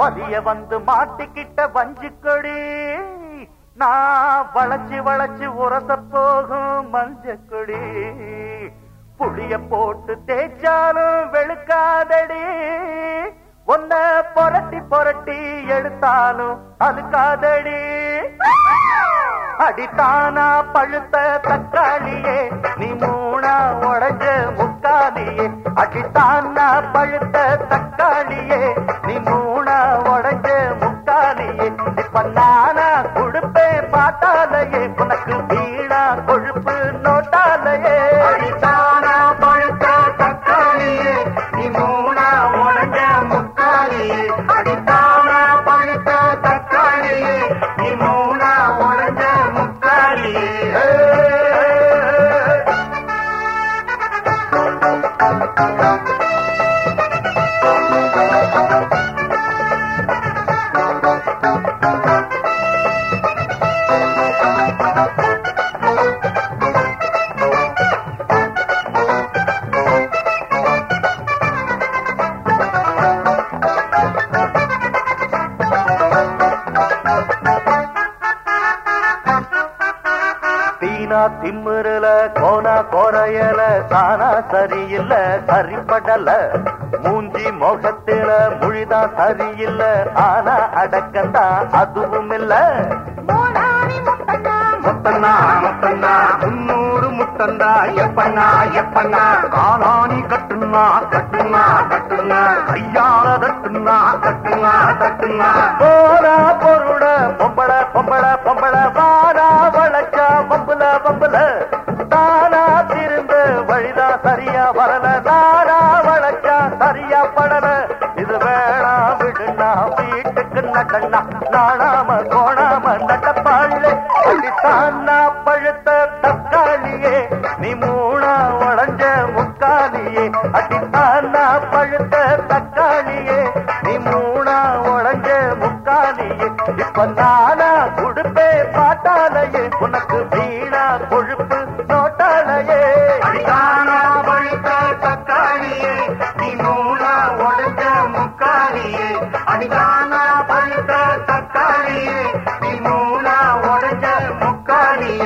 வலிய வந்து மாட்டிக்கிட்ட வஞ்சிக்கொடி நான் வளைச்சு வளைச்சு உரச போகும் மஞ்சக்கொடி புளிய போட்டு தேய்ச்சாலும் வெளுக்காதடி ஒன்ன புரட்டி புரட்டி எடுத்தாலும் அழுக்காதடி அடித்தானா பழுத்த தக்காளியே நீ மூணா உடைஞ்ச முக்காலியே அடித்தானா பழுத்த தக்காளியே நீ மூணா உடைஞ்ச முக்காலியே இப்ப நானா கொடுப்பே பார்த்தாலையே உனக்கு வீணா கொழுப்பு நோட்டாலையே அடித்தானா பழுத்த தக்காளியே நீ மூணா உடைஞ்ச முக்காலியே அடித்தானா பழுத்த தக்காளியே நீ மூணா உடைஞ்ச முக்காலியே திம்முறல கோனா கோரையல தானா சரியில்ல சரிப்படல மூஞ்சி மோகத்தில மொழிதான் சரியில்ல ஆனா அடக்கந்தா அதுவும் இல்ல முத்தண்ணா முத்தண்ணா 300 முத்தண்ணா எப்பண்ணா எப்பண்ணா காணாணி கட்டுனா கட்டுனா கட்டுனா கையால தட்டுனா தட்டுனா தட்டுனா போரா பொருட பொம்பள பொம்பள பொம்பள வாரா வளச்சா பம்புல பம்புல தானா திரும்ப வழிதா சரியா வரல தானா வளச்சா சரியா படல இது வேணா விடுனா வீட்டுக்கு நடனா நாடாம கோணாம நடப்பாளே அடித்தானா பழுத்த தக்காளியே நீ மூணா உடைஞ்ச முக்காலியே அடித்தானா பழுத்த தக்காளியே நீ மூணா உடைஞ்ச முக்காலியே இப்ப நானா உடுப்பே பாட்டாலையே உனக்கு வீணா கொழுப்பு நோட்டாலையே அடித்தானா பழுத்த தக்காளியே நீ மூணா உடைஞ்ச முக்காலியே அடித்தானா பழுத்த தக்காளியே நீ மூணா உடைஞ்ச முக்காலியே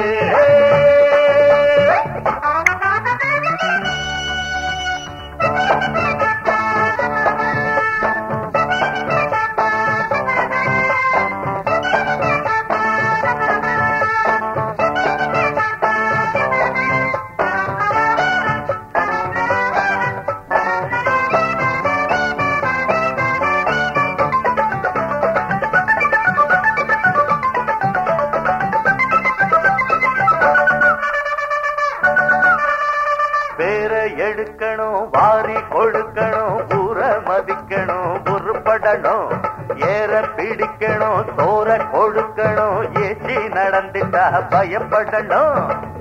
எடுக்கணும் வாரி கொடுக்கணும் ஊர மதிக்கணும் உருப்படணும் ஏற பிடிக்கணும் தோற கொடுக்கணும் ஏச்சி நடந்துட்டா பயப்படணும்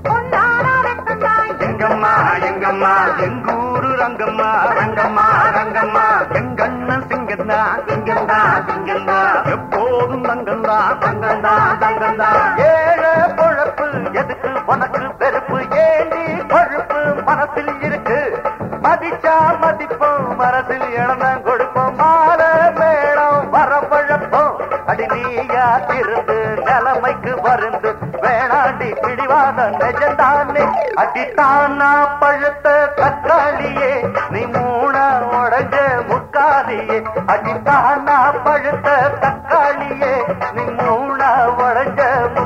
எங்கம்மா எங்கம்மா எங்கூரு ரங்கம்மா ரங்கம்மா ரங்கம்மா எங்கண்ணன் சிங்கந்தா சிங்கந்தா சிங்கந்தா எப்போதும் தங்கந்தா தங்கந்தா தங்கந்தா ஏழ பொழப்பு எதுக்கு உனக்கு வெறுப்பு ஏண்டி கொழுப்பு மனசில் இருக்கு மதிச்சா மதிப்போம் மனசில் இழந்தான் கொடுப்போம் மாற மேளம் வரப்பழப்போம் அடி நீயா திருந்து நிலைமைக்கு வருந்து வேணாண்டி பிடிவாத நெஜந்தானே அடித்தானா பழுத்த தக்காளியே நீ மூணா உடைஞ்ச முக்காலியே அடித்தானா பழுத்த தக்காளியே நீ மூணா உடைஞ்ச